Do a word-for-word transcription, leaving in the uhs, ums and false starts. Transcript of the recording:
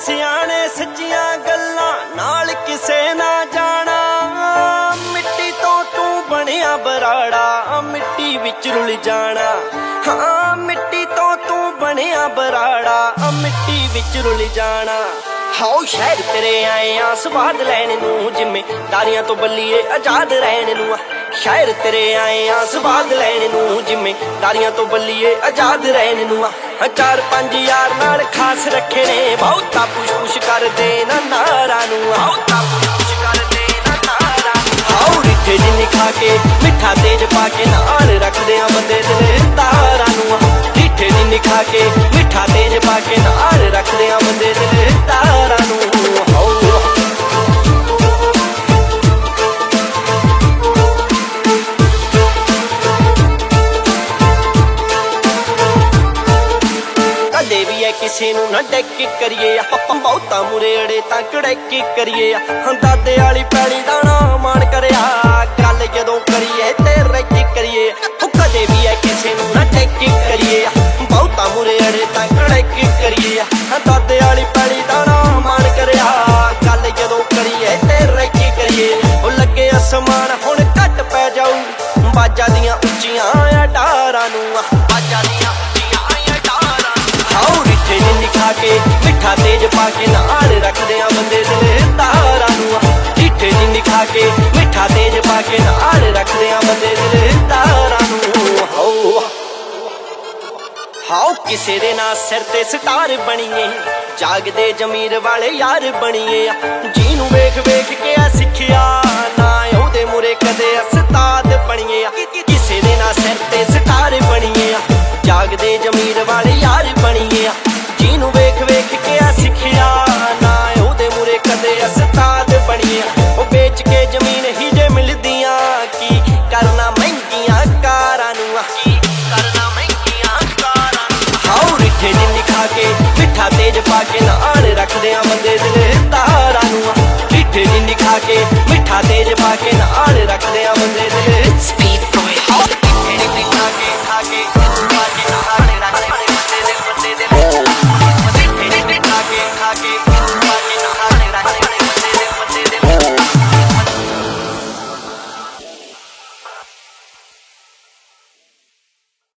ਸਿਆਣੇ ਸੱਚੀਆਂ ਗੱਲਾਂ ਨਾਲ ਕਿਸੇ ਨਾ ਜਾਣਾ। ਮਿੱਟੀ ਤੋਂ ਤੂੰ ਬਣਿਆ ਬਰਾੜਾ, ਮਿੱਟੀ ਵਿੱਚ ਰੁਲ ਜਾਣਾ। ਹਾਂ ਮਿੱਟੀ ਤੋਂ ਤੂੰ ਬਣਿਆ ਬਰਾੜਾ, ਮਿੱਟੀ ਵਿੱਚ ਰੁਲ ਜਾਣਾ। ਹਾਓ ਸ਼ਹਿਰ ਤੇਰੇ ਆਏ ਆ ਸਵਾਦ ਲੈਣ ਨੂੰ, ਜ਼ਿੰਮੇਦਾਰੀਆਂ ਤੋਂ ਬੱਲੀਏ ਆਜ਼ਾਦ ਰਹਿਣ ਨੂੰ। ਸ਼ਹਿਰ ਤੇਰੇ ਆਏ ਆ ਸਵਾਦ ਲੈਣ ਨੂੰ, ਜ਼ਿੰਮੇਦਾਰੀਆਂ ਤੋਂ ਬੱਲੀਏ ਆਜ਼ਾਦ ਰਹਿਣ ਨੂੰ। ਚਾਰ ਪੰਜ ਯਾਰ ਨਾਲ ਖਾਸ ਰੱਖੇ ਨੇ, ਬਹੁਤਾ ਪੁੱਛ ਪੁੱਛ ਕਰਦੇ ਨਾ ਨਾਰਾਂ ਨੂੰ। ਬਹੁਤਾ ਪੁੱਛ ਪੁੱਛ ਕਰਦੇ ਨਾ ਨਾਰਾਂ ਨੂੰ। ਹਾਓ ਰਿੱਠੇ ਜਿੰਨੀ ਖਾ ਕੇ ਮਿੱਠਾ ਤੇਜ ਪਾ ਕੇ ਨਾਲ ਰੱਖਦੇ ਆ ਬੰਦੇ ਦਿਲ ਤਾਰਾਂ ਨੂੰ। ਰਿੱਠੇ ਜਿੰਨੀ ਖਾ ਕੇ ਮਿੱਠਾ ਤੇਜ ਪਾ ਕੇ ਨਾਲ ਰੱਖਦੇ ਆ ਬੰਦੇ ਦਿਲ ਤਾਰਾਂ ਨੂੰ। ਹਾਓ ਕਦੇ ਵੀ ਐ ਕਿਸੇ ਨੂੰ ਨਾ ਡੈਕ ਕਰੀਏ, ਆਪਾਂ ਬਹੁਤਾ ਮੁਰੇ ਅੜੇ ਤਾਂ ਕੜੈਕ ਕਰੀਏ। ਦਾਦੇ ਵਾਲੀ ਪੈਲੀ ਦਾ ਨਾ ਮਾਣ ਕਰਿਆ, ਗੱਲ ਜਦੋਂ ਕਰੀਏ ਤੇ ਰੈਕ ਕਰੀਏ। ਕਦੇ ਵੀ ਐ ਕਿਸੇ ਨੂੰ ਨਾ ਡੈਕ ਕਰੀਏ, ਬਹੁਤਾ ਮੁਰੇ ਅੜੇ ਤਾਂ ਕੜੈਕ ਕਰੀਏ। ਦਾਦੇ ਵਾਲੀ ਪੈਲੀ ਦਾ ਨਾ ਮਾਣ ਕਰਿਆ, ਗੱਲ ਜਦੋਂ ਕਰੀਏ ਤੇ ਰੈਕ ਕਰੀਏ। ਉਹ ਲੱਗੇ ਅਸਮਾਨ ਹੁਣ ਘੱਟ ਪੈ ਜਾਊ, ਬਾਜਾਂ ਦੀਆਂ ਉੱਚੀਆਂ ਡਾਰਾਂ ਨੂੰ। ਬਾਜਾਂ ਦੀਆਂ ਜਿੰਨੀ ਖਾ ਕੇ ਮਿੱਠਾ ਤੇਜ ਪਾ ਕੇ ਨਾਲ ਰੱਖਦੇ ਆ ਬੰਦੇ ਦਿਲ ਤਾਰਾਂ ਨੂੰ। ਰਿੱਠੇ ਜਿੰਨੀ ਖਾ ਕੇ ਮਿੱਠਾ ਤੇਜ ਪਾ ਕੇ ਨਾਲ ਰੱਖਦੇ ਆ ਬੰਦੇ ਦਿਲ ਤਾਰਾਂ ਨੂੰ। ਹਾਓ ਹਾਓ ਕਿਸੇ ਦੇ ਨਾ ਸਿਰ ਤੇ ਸਟਾਰ ਬਣੀਏ, ਜਾਗਦੇ ਜ਼ਮੀਰ ਵਾਲੇ ਯਾਰ ਬਣੀਏ। ਜਿਹਨੂੰ ਵੇਖ ਵੇਖ ਕੇ ਆ ਸਿੱਖਿਆ, ਨਾ ਉਹਦੇ ਮੁਰੇ ਕਦੇ ਉਸਤਾਦ ਬਣੀਏ। ਕਿਸੇ ਦੇ ਨਾ ਸਿਰ ਤੇ ਸਟਾਰ ਬਣੀਏ, ਜਾਗਦੇ ਜ਼ਮੀਰ ਵਾਲੇ ਯਾਰ ਬਣੀਏ। ਜਿਹਨੂੰ ਵੇਖ ਵੇਖ ਕੇ ਆ ਸਿੱਖਿਆ, ਨਾ ਉਹਦੇ ਮੁਰੇ ਕਦੇ ਉਸਤਾਦ ਬਣੀਏ। ਉਹ ਵੇਚ ਕੇ ਜ਼ਮੀਨ ਹੀ ਜੇ ਮਿਲਦੀਆਂ, ਕੀ ਕਰਨਾ ਮਹਿੰਗੀਆਂ ਕਾਰਾਂ ਨੂੰ। ਕੀ ਕਰਨਾ ਮਹਿੰਗੀਆਂ ਕਾਰਾਂ ਨੂੰ। ਹਾਓ ਰਿੱਠੇ ਜਿੰਨੀ ਖਾ ਕੇ ਮਿੱਠਾ ਤੇਜ ਪਾ ਕੇ ਨਾਲ ਰੱਖਦੇ ਆ ਬੰਦੇ ਦਿਲ ਤਾਰਾਂ ਨੂੰ। ਰਿੱਠੇ ਜਿੰਨੀ ਖਾ ਕੇ ਮਿੱਠਾ ਤੇਜ ਪਾ ਕੇ ਨਾਲ ਰੱਖਦੇ ਆ ਬੰਦੇ ਦਿਲ